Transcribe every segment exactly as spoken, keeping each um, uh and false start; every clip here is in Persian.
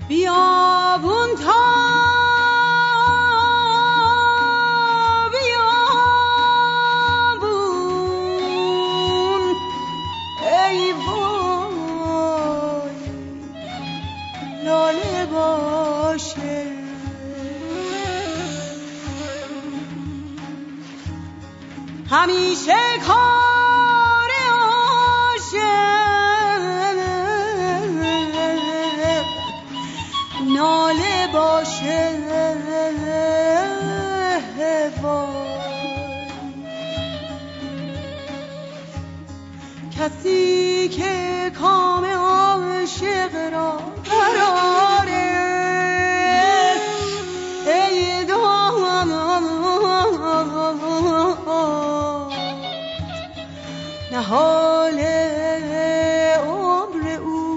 بیابون تا بیابون ای وای لاله باشه همیشه کار عاشق ناله باشه وای کسی که کام عاشق را قراره ای دام نهال عمر او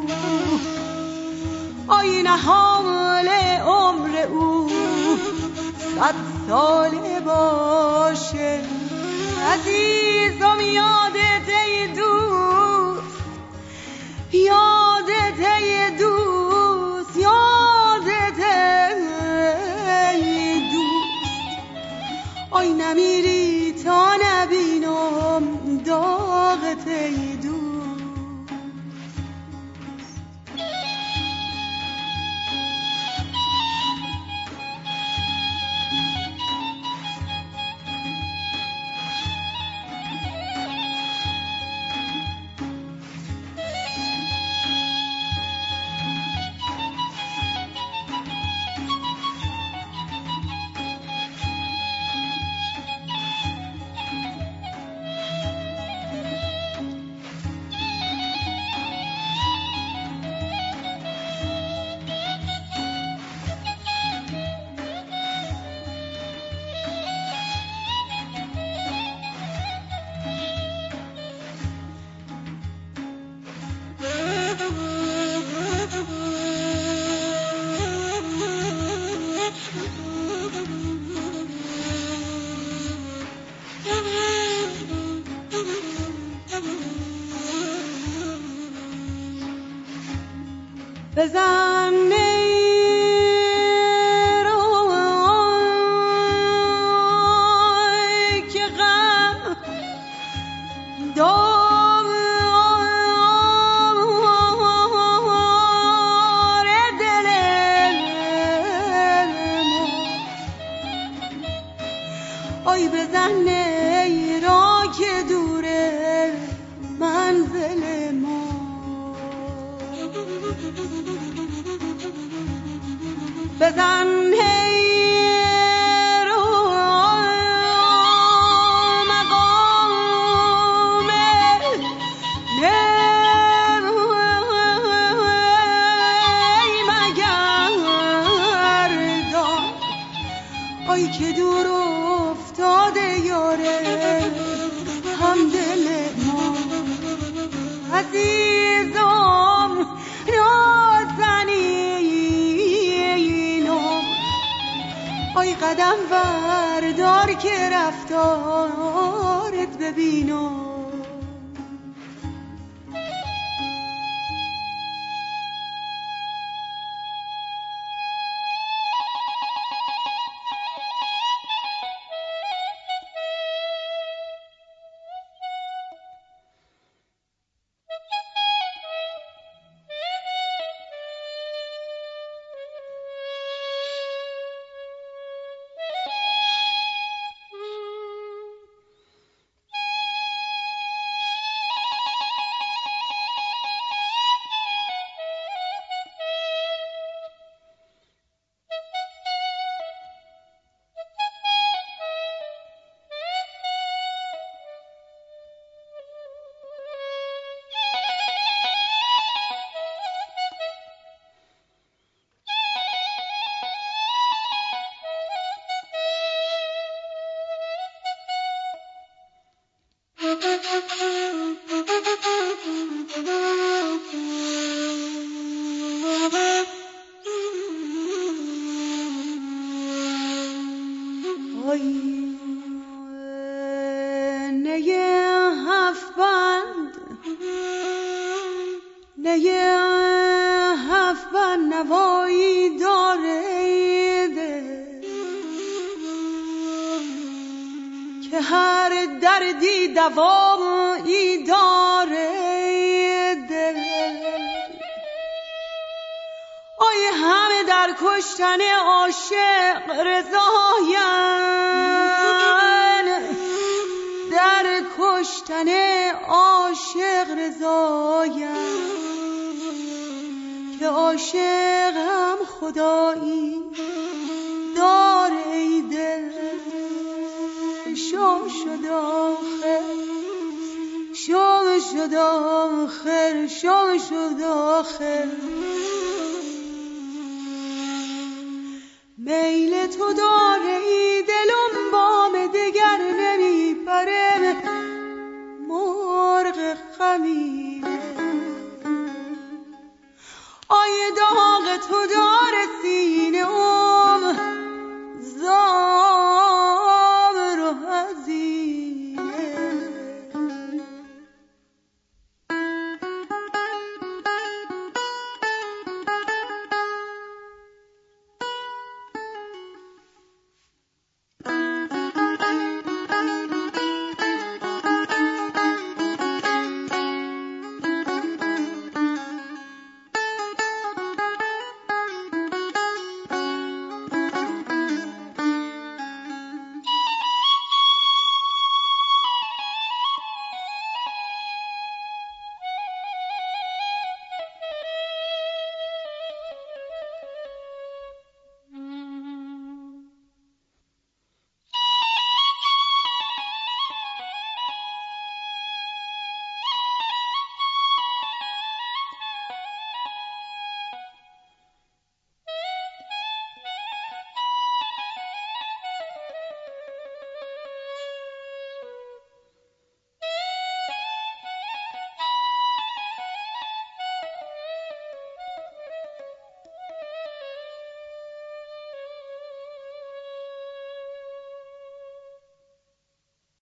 آی نهال عمر او صد ساله باشه عزیزم یادت ای دوست یادت ای دوست یادت ای دوست آی نمیری تا نبینم داغت ای دوست بزن نیروی که غم دار دل ما آی بزن نیرا که دوره منزل ما بزن هی رو مقام نی مگردان آی که دور افتاده یاره هم دل ما عزیزم آی قدم بردار که رفتارت ببینم من نوایی داره دل که هر دردی دوایی داره دل. آی همه در کشتن عاشق رضاین، در کشتن عاشق رضاین که عاشق هم خدایی داره ای دل. شو شد آخر شو شد آخر شو شد آخر میل تو داره ای دلم بام دگر نمیپره، مرغ غمیره. آی داغ تو داره